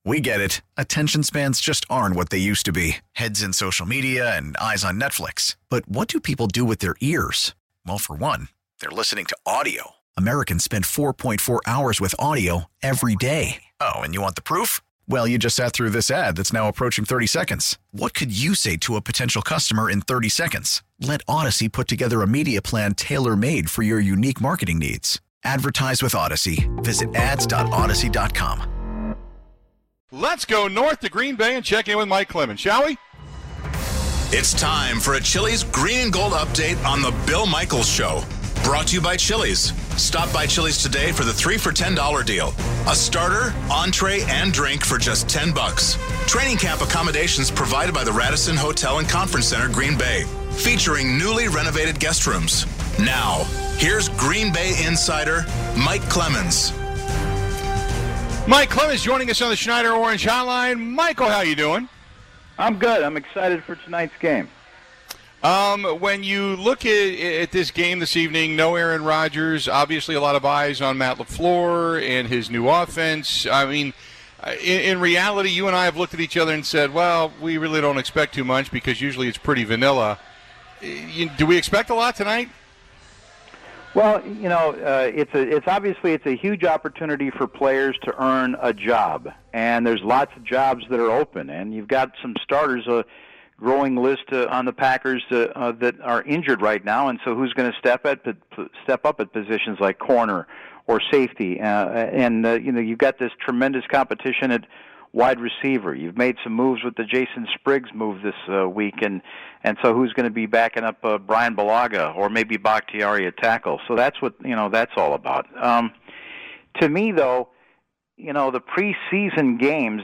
We get it. Attention spans just aren't what they used to be. Heads in social media and eyes on Netflix. But what do people do with their ears? Well, for one, they're listening to audio. Americans spend 4.4 hours with audio every day. Oh, and you want the proof? Well, you just sat through this ad that's now approaching 30 seconds. What could you say to a potential customer in 30 seconds? Let Odyssey put together a media plan tailor-made for your unique marketing needs. Advertise with Odyssey. Visit ads.odyssey.com. Let's go north to Green Bay and check in with Mike Clemens, shall we? It's time for a Chili's Green and Gold update on the Bill Michaels Show. Brought to you by Chili's. Stop by Chili's today for the 3 for $10 deal. A starter, entree, and drink for just $10. Training camp accommodations provided by the Radisson Hotel and Conference Center, Green Bay, featuring newly renovated guest rooms. Now, here's Green Bay insider Mike Clemens. Mike Clemens joining us on the Schneider Orange Hotline. Michael, how you doing? I'm good. I'm excited for tonight's game. When you look at this game this evening, no Aaron Rodgers, obviously a lot of eyes on Matt LaFleur and his new offense. I mean, in reality, you and I have looked at each other and said, well, we really don't expect too much because usually it's pretty vanilla. Do we expect a lot tonight? Well, you know, it's obviously a huge opportunity for players to earn a job, and there's lots of jobs that are open, and you've got some starters, a growing list on the Packers that are injured right now, and so who's going to step up at positions like corner or safety, and you know, you've got this tremendous competition at wide receiver. You've made some moves with the Jason Spriggs move this week, and so who's going to be backing up Brian Bulaga or maybe Bakhtiari at tackle? So that's what that's all about. To me, though, you know, the preseason games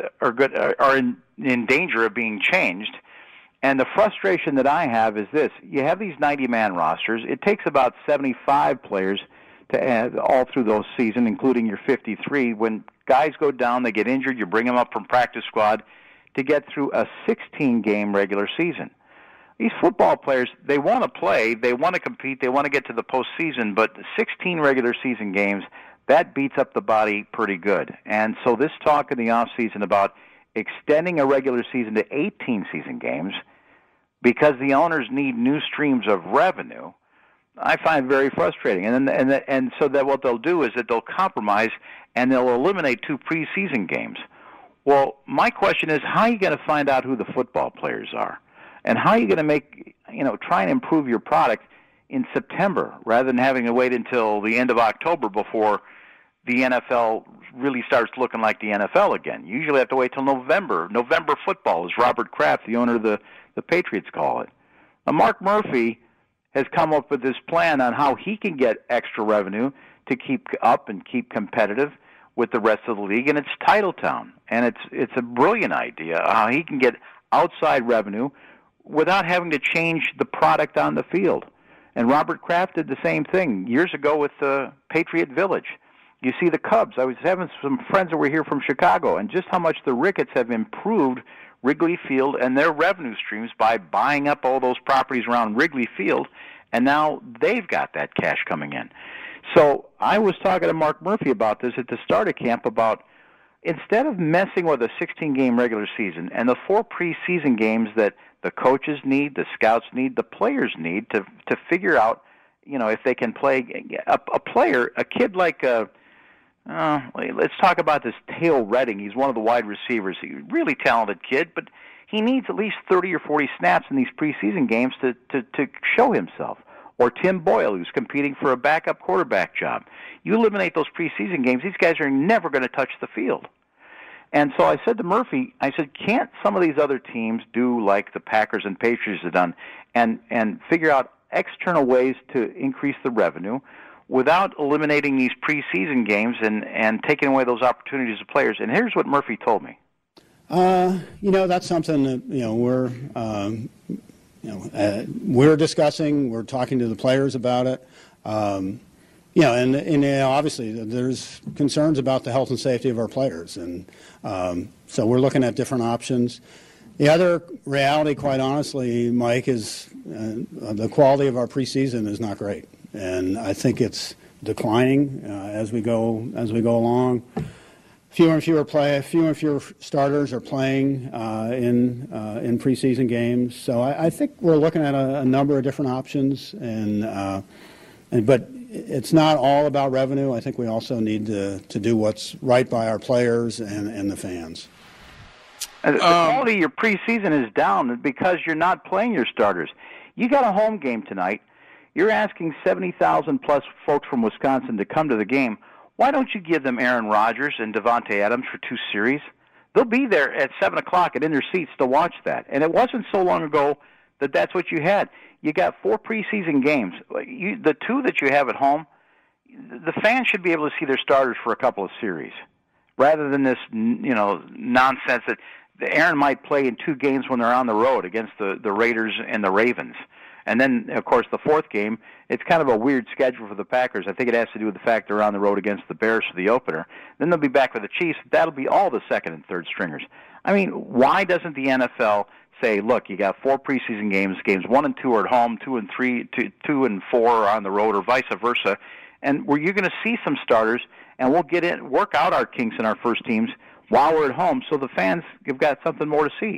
are in danger of being changed, and the frustration that I have is this: you have these 90-man rosters. It takes about 75 players to add all through those season, including your 53. When guys go down, they get injured, you bring them up from practice squad to get through a 16-game regular season. These football players, they want to play, they want to compete, they want to get to the postseason, but 16 regular season games, that beats up the body pretty good. And so this talk in the offseason about extending a regular season to 18 season games because the owners need new streams of revenue, I find very frustrating. And so that what they'll do is that they'll compromise and they'll eliminate 2 preseason games. Well, my question is, how are you going to find out who the football players are? And how are you going to try and improve your product in September rather than having to wait until the end of October before the NFL really starts looking like the NFL again? You usually have to wait till November. November football, as Robert Kraft, the owner of the Patriots, call it. Now, Mark Murphy has come up with this plan on how he can get extra revenue to keep up and keep competitive with the rest of the league, and it's Titletown. And it's a brilliant idea how he can get outside revenue without having to change the product on the field. And Robert Kraft did the same thing years ago with Patriot Village. You see the Cubs. I was having some friends that were here from Chicago, and just how much the Ricketts have improved Wrigley Field and their revenue streams by buying up all those properties around Wrigley Field, and now they've got that cash coming in. So I was talking to Mark Murphy about this at the start of camp about instead of messing with a 16-game regular season and the 4 preseason games that the coaches need, the scouts need, the players need to figure out, you know, if they can play a kid like let's talk about this Tail Redding. He's one of the wide receivers. He's a really talented kid, but he needs at least 30 or 40 snaps in these preseason games to show himself. Or Tim Boyle, who's competing for a backup quarterback job. You eliminate those preseason games, these guys are never going to touch the field. And so I said to Murphy, can't some of these other teams do like the Packers and Patriots have done and figure out external ways to increase the revenue without eliminating these preseason games and taking away those opportunities of players? And here's what Murphy told me. That's something that, we're discussing. We're talking to the players about it. Obviously there's concerns about the health and safety of our players. And so we're looking at different options. The other reality, quite honestly, Mike, is the quality of our preseason is not great. And I think it's declining as we go along. fewer and fewer starters are playing in preseason games. So I think we're looking at a number of different options, but it's not all about revenue. I think we also need to do what's right by our players and the fans. The quality of your preseason is down because you're not playing your starters. You got a home game tonight. You're asking 70,000 plus folks from Wisconsin to come to the game. Why don't you give them Aaron Rodgers and Devontae Adams for 2 series? They'll be there at 7 o'clock and in their seats to watch that. And it wasn't so long ago that that's what you had. You got 4 preseason games. The 2 that you have at home, the fans should be able to see their starters for a couple of series, rather than this nonsense that Aaron might play in 2 games when they're on the road against the Raiders and the Ravens. And then, of course, the 4th game, it's kind of a weird schedule for the Packers. I think it has to do with the fact they're on the road against the Bears for the opener. Then they'll be back with the Chiefs. That'll be all the 2nd and 3rd stringers. I mean, why doesn't the NFL say, look, you got 4 preseason games 1 and 2 are at home, 2 and 3, 2 and 4 are on the road, or vice versa, and where you're going to see some starters, and we'll work out our kinks in our first teams while we're at home, so the fans have got something more to see.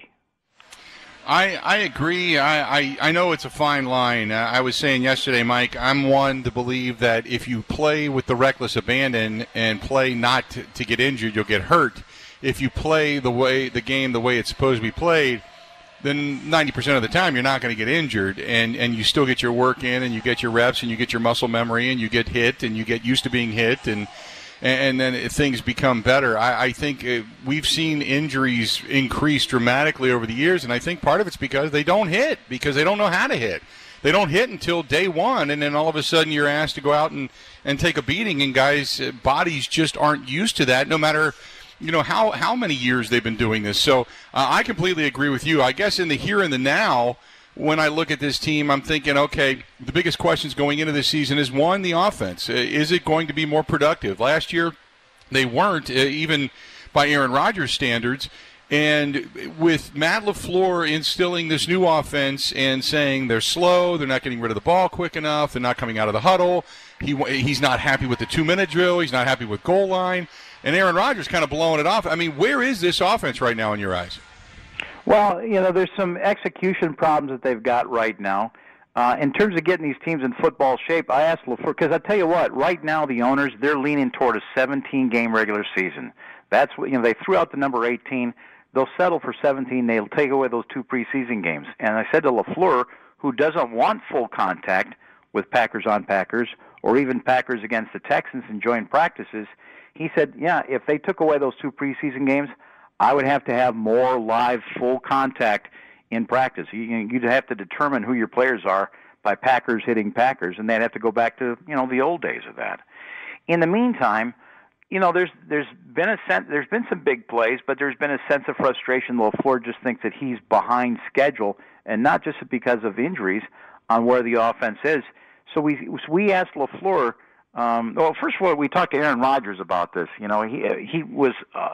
I agree. I know it's a fine line. I was saying yesterday, Mike, I'm one to believe that if you play with the reckless abandon and play not to get injured, you'll get hurt. If you play the game the way it's supposed to be played, then 90% of the time you're not going to get injured, and you still get your work in, and you get your reps, and you get your muscle memory, and you get hit, and you get used to being hit, and then things become better. I think we've seen injuries increase dramatically over the years, and I think part of it's because they don't hit, because they don't know how to hit. They don't hit until day one, and then all of a sudden you're asked to go out and take a beating, and guys' bodies just aren't used to that, no matter how many years they've been doing this. So I completely agree with you. I guess in the here and the now, when I look at this team, I'm thinking, okay, the biggest questions going into this season is, one, the offense. Is it going to be more productive? Last year, they weren't, even by Aaron Rodgers' standards. And with Matt LaFleur instilling this new offense and saying they're slow, they're not getting rid of the ball quick enough, they're not coming out of the huddle, he's not happy with the 2-minute drill, he's not happy with goal line, and Aaron Rodgers kind of blowing it off. I mean, where is this offense right now in your eyes? Well, there's some execution problems that they've got right now. In terms of getting these teams in football shape, I asked LaFleur, because I tell you what, right now the owners, they're leaning toward a 17-game regular season. That's what, they threw out the number 18. They'll settle for 17. They'll take away those 2 preseason games. And I said to LaFleur, who doesn't want full contact with Packers on Packers, or even Packers against the Texans in joint practices, he said, yeah, if they took away those 2 preseason games, I would have to have more live full contact in practice. You'd have to determine who your players are by Packers hitting Packers, and they'd have to go back to the old days of that. In the meantime, there's been some big plays, but there's been a sense of frustration. LaFleur just thinks that he's behind schedule, and not just because of injuries, on where the offense is. So we asked LaFleur. Well, first of all, we talked to Aaron Rodgers about this. He was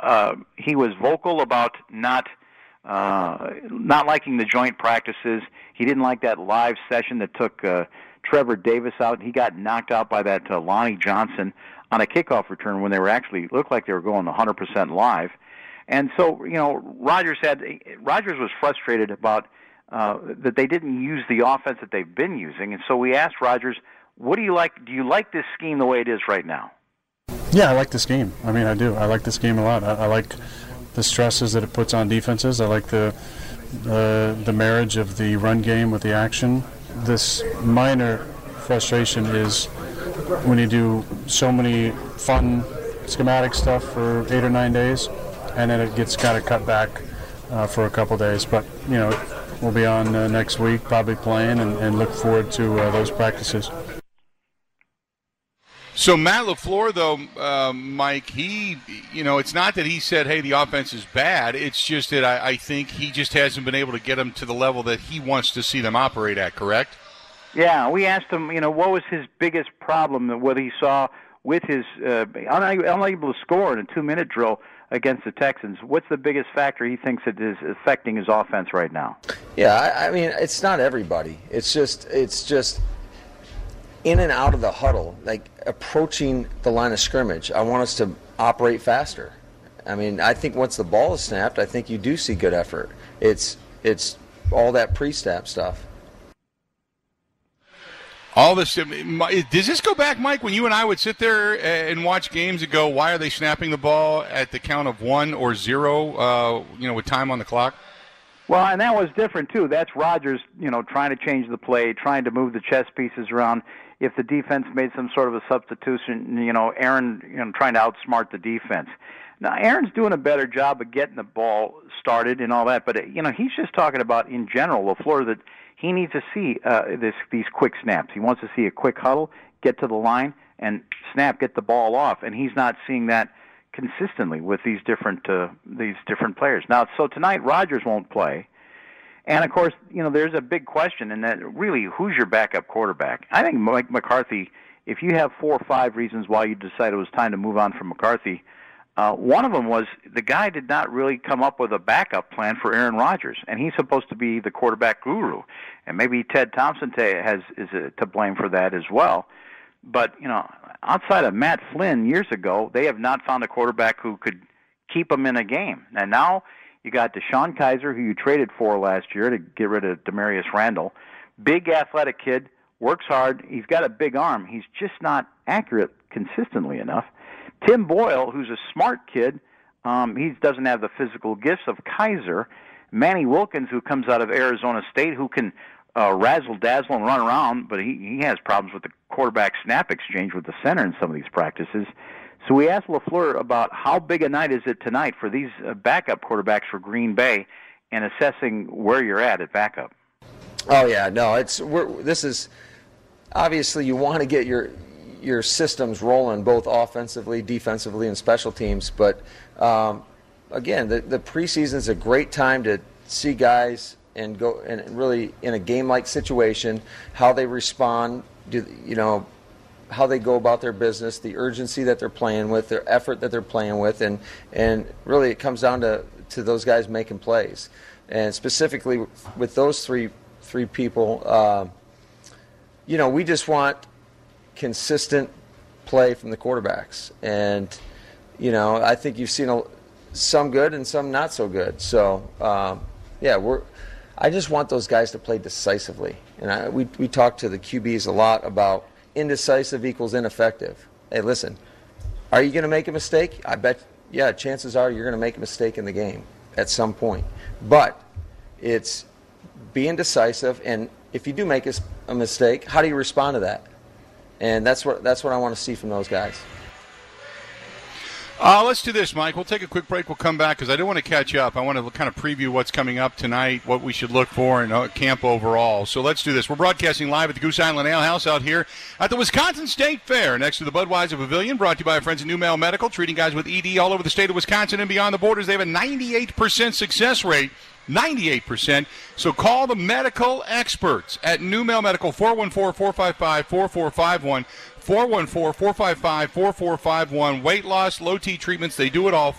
vocal about not liking the joint practices. He didn't like that live session that took Trevor Davis out. He got knocked out by that Lonnie Johnson on a kickoff return when they were actually looked like they were going 100% live. And so, Rodgers was frustrated about that they didn't use the offense that they've been using. And so we asked Rodgers, what do you like? Do you like this scheme the way it is right now? Yeah, I like the scheme. I mean, I do. I like the scheme a lot. I like the stresses that it puts on defenses. I like the marriage of the run game with the action. This minor frustration is when you do so many fun schematic stuff for 8 or 9 days, and then it gets kind of cut back for a couple days. But, we'll be on next week, probably playing, and look forward to those practices. So Matt LaFleur, though, Mike, it's not that he said, hey, the offense is bad. It's just that I think he just hasn't been able to get them to the level that he wants to see them operate at, correct? Yeah, we asked him, what was his biggest problem, what he saw with his unable to score in a 2-minute drill against the Texans. What's the biggest factor he thinks that is affecting his offense right now? Yeah, I mean, it's not everybody. It's just in and out of the huddle, like approaching the line of scrimmage. I want us to operate faster. I mean, I think once the ball is snapped, I think you do see good effort. It's all that pre-snap stuff. All this, does this go back, Mike, when you and I would sit there and watch games and go, why are they snapping the ball at the count of 1 or 0, with time on the clock? Well, and that was different, too. That's Rodgers, trying to change the play, trying to move the chess pieces around. If the defense made some sort of a substitution, Aaron, trying to outsmart the defense. Now, Aaron's doing a better job of getting the ball started and all that, but, he's just talking about, in general, LaFleur, that he needs to see these quick snaps. He wants to see a quick huddle, get to the line, and snap, get the ball off, and he's not seeing that consistently with these different players. Now, so tonight Rodgers won't play, and of course, there's a big question, and that really, who's your backup quarterback? I think Mike McCarthy. If you have 4 or 5 reasons why you decided it was time to move on from McCarthy, one of them was the guy did not really come up with a backup plan for Aaron Rodgers, and he's supposed to be the quarterback guru, and maybe Ted Thompson is to blame for that as well. But outside of Matt Flynn years ago, they have not found a quarterback who could keep them in a game. And now you got DeShone Kizer, who you traded for last year to get rid of Demarius Randall. Big athletic kid, works hard. He's got a big arm. He's just not accurate consistently enough. Tim Boyle, who's a smart kid, he doesn't have the physical gifts of Kizer. Manny Wilkins, who comes out of Arizona State, who can razzle-dazzle and run around, but he has problems with the quarterback snap exchange with the center in some of these practices. So we asked LaFleur about how big a night is it tonight for these backup quarterbacks for Green Bay and assessing where you're at backup. Oh, yeah, no, this is obviously you want to get your systems rolling both offensively, defensively, and special teams. But, again, the preseason is a great time to see guys and go and really in a game-like situation, how they respond, how they go about their business, the urgency that they're playing with, their effort that they're playing with, and really it comes down to those guys making plays. And specifically with those three people, we just want consistent play from the quarterbacks. And, I think you've seen some good and some not so good. So, I just want those guys to play decisively. And we talk to the QBs a lot about indecisive equals ineffective. Hey, listen, are you going to make a mistake? I bet, chances are you're going to make a mistake in the game at some point. But it's being decisive, and if you do make a mistake, how do you respond to that? And that's what I want to see from those guys. Let's do this, Mike. We'll take a quick break. We'll come back because I do want to catch up. I want to kind of preview what's coming up tonight, what we should look for in camp overall. So let's do this. We're broadcasting live at the Goose Island Ale House out here at the Wisconsin State Fair next to the Budweiser Pavilion, brought to you by our friends at NewMale Medical, treating guys with ED all over the state of Wisconsin and beyond the borders. They have a 98% success rate. 98%. So call the medical experts at NewMale Medical, 414-455-4451. 414-455-4451. Weight loss, low T treatments, they do it all.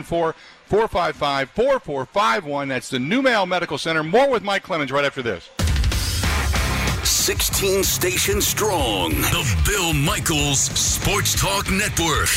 414-455-4451. That's the NewMale Medical Center. More with Mike Clemens right after this. 16 stations strong. The Bill Michaels Sports Talk Network.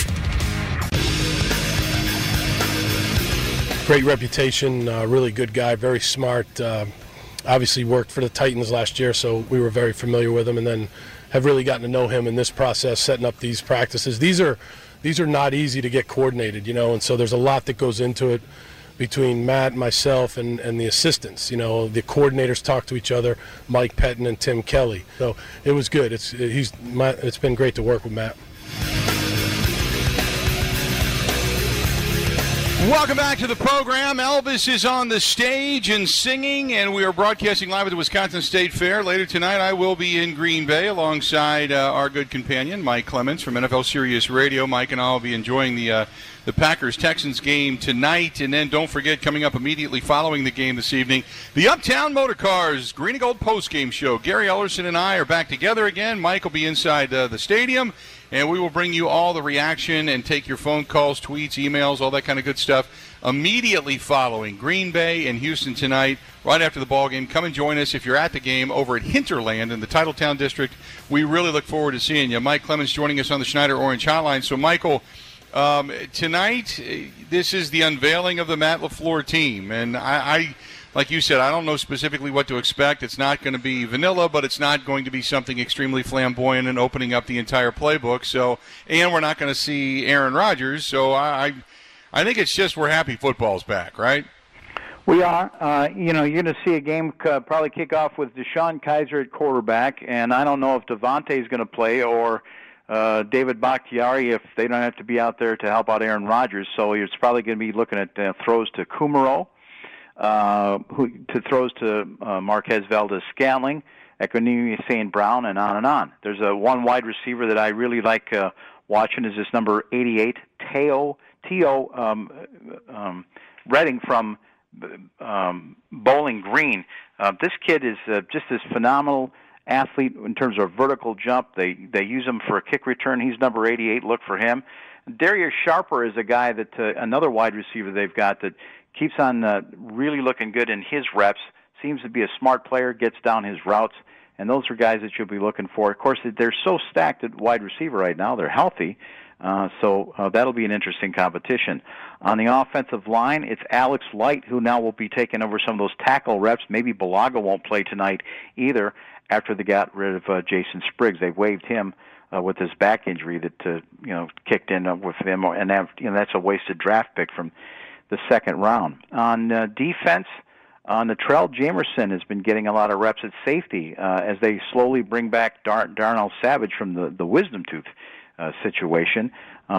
Great reputation, really good guy, very smart. Obviously worked for the Titans last year, so we were very familiar with him, and then have really gotten to know him in this process, setting up these practices. These are not easy to get coordinated, and so there's a lot that goes into it between Matt, myself, and the assistants. The coordinators talk to each other, Mike Pettin and Tim Kelly. So it was good. It's been great to work with Matt. Welcome back to the program. Elvis is on the stage and singing, and we are broadcasting live at the Wisconsin State Fair. Later tonight, I will be in Green Bay alongside our good companion, Mike Clemens from NFL Sirius Radio. Mike and I will be enjoying the Packers-Texans game tonight. And then don't forget, coming up immediately following the game this evening, the Uptown Motor Cars Green and Gold postgame show. Gary Ellerson and I are back together again. Mike will be inside the stadium. And we will bring you all the reaction and take your phone calls, tweets, emails, all that kind of good stuff immediately following Green Bay and Houston tonight, right after the ball game. Come and join us if you're at the game over at Hinterland in the Titletown District. We really look forward to seeing you. Mike Clemens joining us on the Schneider Orange Hotline. So, Michael, Tonight, this is the unveiling of the Matt LaFleur team, and I like you said, I don't know specifically what to expect. It's not going to be vanilla, but it's not going to be something extremely flamboyant and opening up the entire playbook. So, and we're not going to see Aaron Rodgers. So I think it's just we're happy football's back, right? We are. You're going to see a game probably kick off with Deshaun Kaiser at quarterback, and I don't know if Devontae is going to play or David Bakhtiari if they don't have to be out there to help out Aaron Rodgers. So it's probably going to be looking at throws to Kumaro. Throws to Marquez Valdez-Scantling, Equanimeous St. Brown, and on and on. There's one wide receiver that I really like watching is this number 88, T.O. Redding from Bowling Green. This kid is just this phenomenal athlete in terms of vertical jump. They use him for a kick return. He's number 88. Look for him. Darius Sharper is a guy that another wide receiver they've got that keeps on really looking good in his reps, seems to be a smart player, gets down his routes, and those are guys that you'll be looking for. Of course, they're so stacked at wide receiver right now. They're healthy, so that'll be an interesting competition. On the offensive line, it's Alex Light, who now will be taking over some of those tackle reps. Maybe Balaga won't play tonight either after they got rid of Jason Spriggs. They waived him with his back injury that kicked in with him, and that's a wasted draft pick from the second round. On defense, Natrell Jamerson has been getting a lot of reps at safety as they slowly bring back Darnell Savage from the wisdom tooth situation.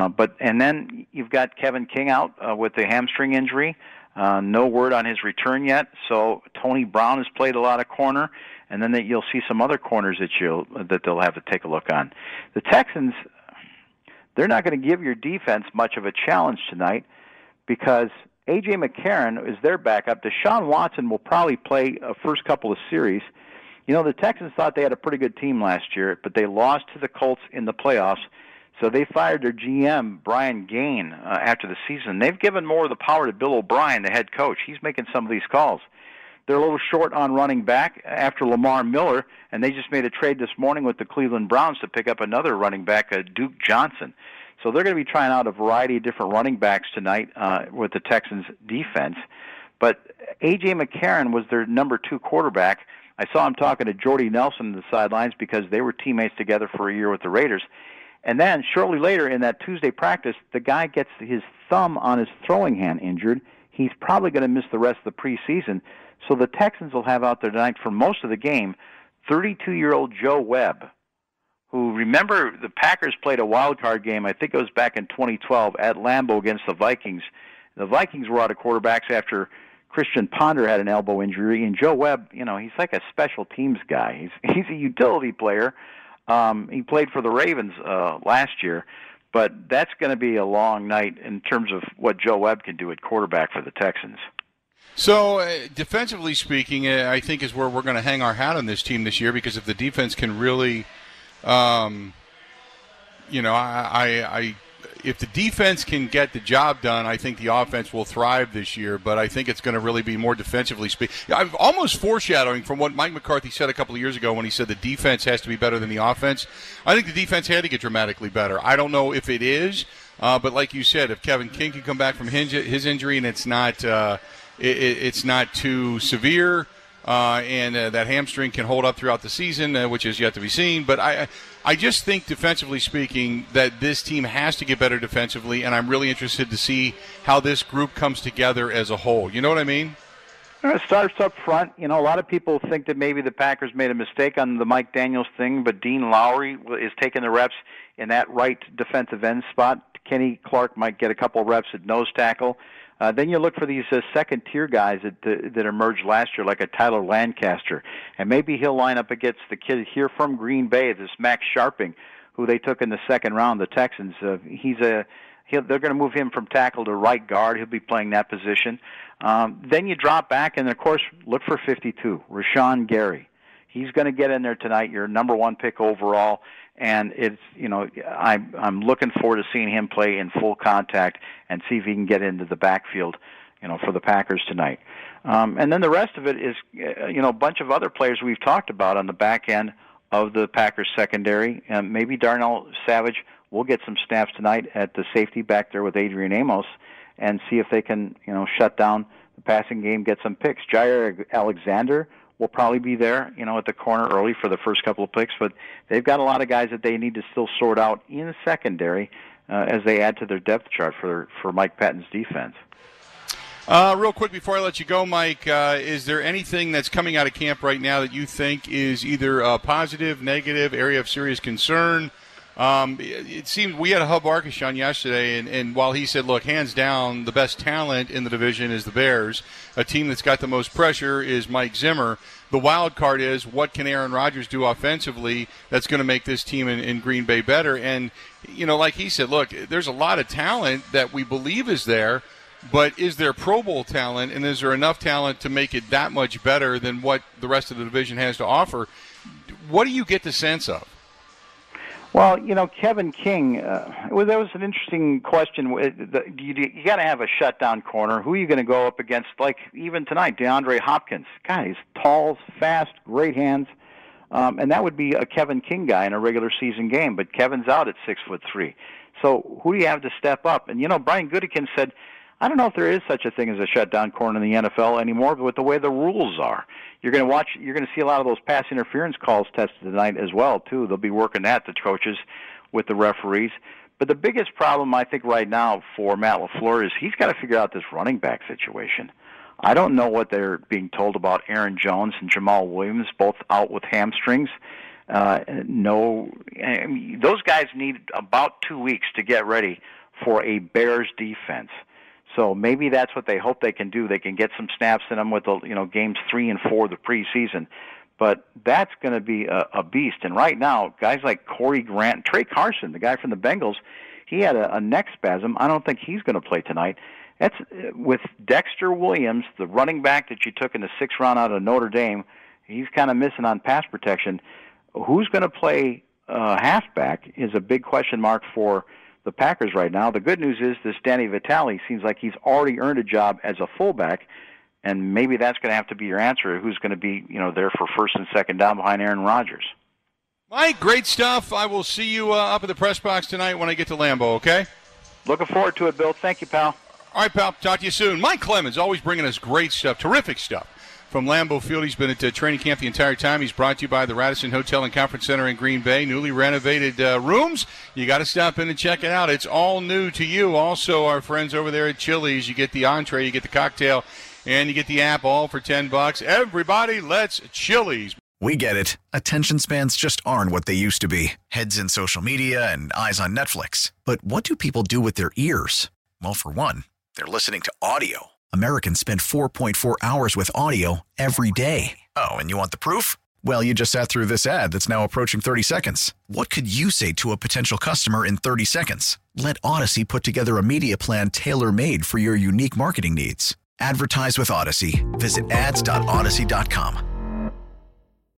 And then you've got Kevin King out with the hamstring injury. No word on his return yet. So Tony Brown has played a lot of corner, and then you'll see some other corners that they'll have to take a look on. The Texans, they're not going to give your defense much of a challenge tonight, because A.J. McCarron is their backup. Deshaun Watson will probably play a first couple of series. The Texans thought they had a pretty good team last year, but they lost to the Colts in the playoffs, so they fired their GM, Brian Gain, after the season. They've given more of the power to Bill O'Brien, the head coach. He's making some of these calls. They're a little short on running back after Lamar Miller, and they just made a trade this morning with the Cleveland Browns to pick up another running back, Duke Johnson. So they're going to be trying out a variety of different running backs tonight with the Texans' defense. But A.J. McCarron was their number 2 quarterback. I saw him talking to Jordy Nelson on the sidelines because they were teammates together for a year with the Raiders. And then shortly later in that Tuesday practice, the guy gets his thumb on his throwing hand injured. He's probably going to miss the rest of the preseason. So the Texans will have out there tonight for most of the game 32-year-old Joe Webb, who, remember, the Packers played a wild card game, I think it was back in 2012, at Lambeau against the Vikings. The Vikings were out of quarterbacks after Christian Ponder had an elbow injury, and Joe Webb, he's like a special teams guy. He's a utility player. He played for the Ravens last year, but that's going to be a long night in terms of what Joe Webb can do at quarterback for the Texans. So, defensively speaking, I think is where we're going to hang our hat on this team this year, because if the defense can really if the defense can get the job done, I think the offense will thrive this year, but I think it's going to really be more defensively speaking. I'm almost foreshadowing from what Mike McCarthy said a couple of years ago when he said the defense has to be better than the offense. I think the defense had to get dramatically better. I don't know if it is, but like you said, if Kevin King can come back from his injury and it's not too severe, and that hamstring can hold up throughout the season, which is yet to be seen. But I just think, defensively speaking, that this team has to get better defensively, and I'm really interested to see how this group comes together as a whole. You know what I mean? It starts up front. A lot of people think that maybe the Packers made a mistake on the Mike Daniels thing, but Dean Lowry is taking the reps in that right defensive end spot. Kenny Clark might get a couple reps at nose tackle. Then you look for these second-tier guys that emerged last year, like a Tyler Lancaster. And maybe he'll line up against the kid here from Green Bay, this Max Sharping, who they took in the second round, the Texans. They're going to move him from tackle to right guard. He'll be playing that position. Then you drop back, and, of course, look for 52, Rashawn Gary. He's going to get in there tonight, your number 1 pick overall. And it's, I'm looking forward to seeing him play in full contact and see if he can get into the backfield, for the Packers tonight. And then the rest of it is, a bunch of other players we've talked about on the back end of the Packers secondary. And maybe Darnell Savage will get some snaps tonight at the safety back there with Adrian Amos and see if they can, shut down the passing game, get some picks. Jair Alexander will probably be there, at the corner early for the first couple of picks, but they've got a lot of guys that they need to still sort out in the secondary as they add to their depth chart for Mike Patton's defense. Real quick before I let you go, Mike, is there anything that's coming out of camp right now that you think is either positive, negative, area of serious concern? It seemed we had a Hub Arkush on yesterday, and while he said, look, hands down, the best talent in the division is the Bears. A team that's got the most pressure is Mike Zimmer. The wild card is what can Aaron Rodgers do offensively that's going to make this team in Green Bay better. And, like he said, look, there's a lot of talent that we believe is there, but is there Pro Bowl talent, and is there enough talent to make it that much better than what the rest of the division has to offer? What do you get the sense of? Well, Kevin King, that was an interesting question. You got to have a shutdown corner. Who are you going to go up against? Like even tonight, DeAndre Hopkins. God, he's tall, fast, great hands. And that would be a Kevin King guy in a regular season game. But Kevin's out at 6'3". So who do you have to step up? And, Brian Gutekunst said, I don't know if there is such a thing as a shutdown corner in the NFL anymore, but with the way the rules are, you're going to see a lot of those pass interference calls tested tonight as well, too. They'll be working that, the coaches, with the referees. But the biggest problem, I think, right now for Matt LaFleur is he's got to figure out this running back situation. I don't know what they're being told about Aaron Jones and Jamal Williams, both out with hamstrings. Those guys need about 2 weeks to get ready for a Bears defense. So maybe that's what they hope they can do. They can get some snaps in them with the games 3 and 4 of the preseason. But that's going to be a beast. And right now, guys like Corey Grant, Trey Carson, the guy from the Bengals, he had a neck spasm. I don't think he's going to play tonight. That's with Dexter Williams, the running back that you took in the 6th round out of Notre Dame. He's kind of missing on pass protection. Who's going to play halfback is a big question mark for the Packers right now. The good news is this Danny Vitale seems like he's already earned a job as a fullback, and maybe that's going to have to be your answer. Who's going to be there for first and second down behind Aaron Rodgers? Mike, great stuff. I will see you up at the press box tonight when I get to Lambeau, okay? Looking forward to it, Bill. Thank you, pal. All right, pal. Talk to you soon. Mike Clemens, always bringing us great stuff, terrific stuff. From Lambeau Field, he's been at training camp the entire time. He's brought to you by the Radisson Hotel and Conference Center in Green Bay. Newly renovated rooms. You got to stop in and check it out. It's all new to you. Also, our friends over there at Chili's, you get the entree, you get the cocktail, and you get the app all for $10. Everybody, let's Chili's. We get it. Attention spans just aren't what they used to be. Heads in social media and eyes on Netflix. But what do people do with their ears? Well, for one, they're listening to audio. Americans spend 4.4 hours with audio every day. Oh, and you want the proof? Well, you just sat through this ad that's now approaching 30 seconds. What could you say to a potential customer in 30 seconds? Let Odyssey put together a media plan tailor-made for your unique marketing needs. Advertise with Odyssey. Visit ads.odyssey.com.